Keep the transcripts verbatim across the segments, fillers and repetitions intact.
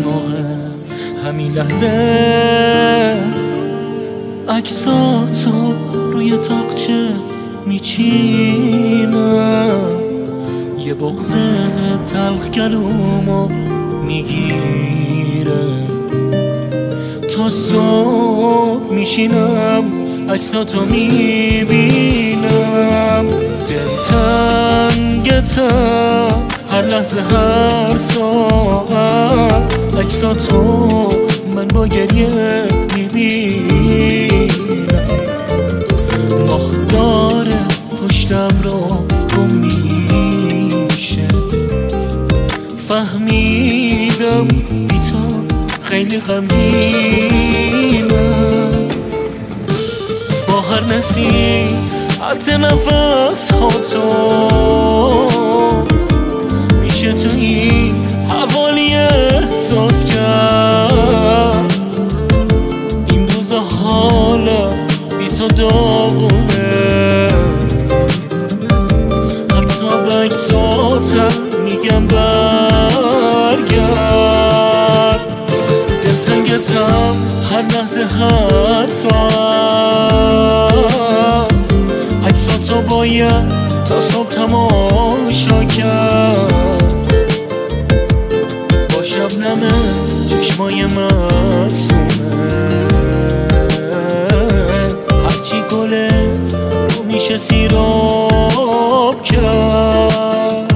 موقع همین لحظه عکساتو روی تاقچه میچینم، یه بغض تلخ گلومو میگیره، تا صبح میشینم عکساتو میبینم، دلتنگتم هر لحظه هر ساعت، عکساتو من با گریه میبینم، مخدار پشتم رو گم میشه، فهمیدم بی تو خیلی غمگینم، با هر نصیحت نفس ها تو میشه تو این حوالی احساس کرد، این روزا حالا بی تو داغونه، حتی به عکساتم میگم برگرد، دلتنگتم هر لحظه هر ساعت، عکساتو باید تا صبح تماشا کرد، با شبنم چشمای معصومه، هرچی گله رو میشه سیراب کرد.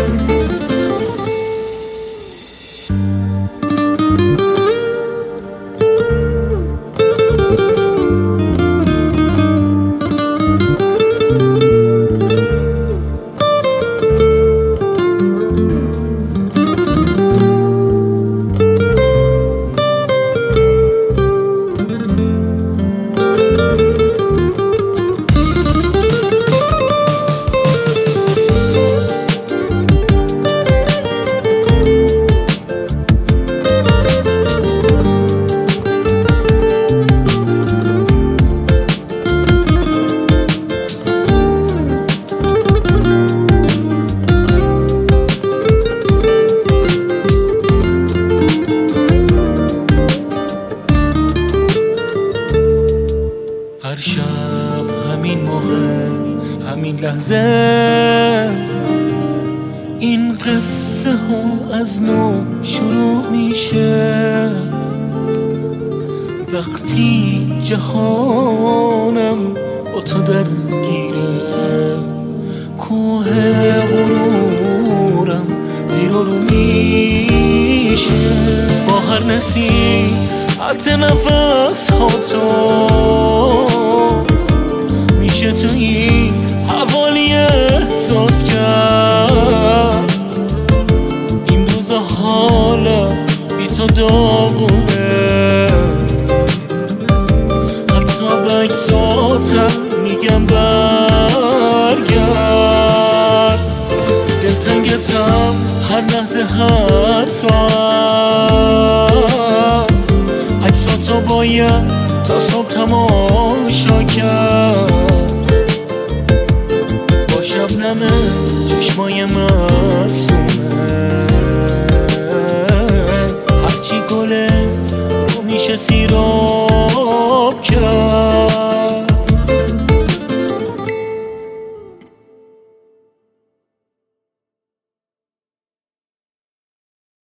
هر شب همین موقع همین لحظه این قصه ها از نو شروع میشه، وقتی جهانم با تو درگیره، کوه غرورم زیر و رو میشه، با هر نصیحت نفس ها تو میشه تو این حوالی احساس کرد، این روزا حالا بی تو داغونه، حتی به عکساتم میگم برگرد، دلتنگتم هر لحظه هر ساعت، عکساتو باید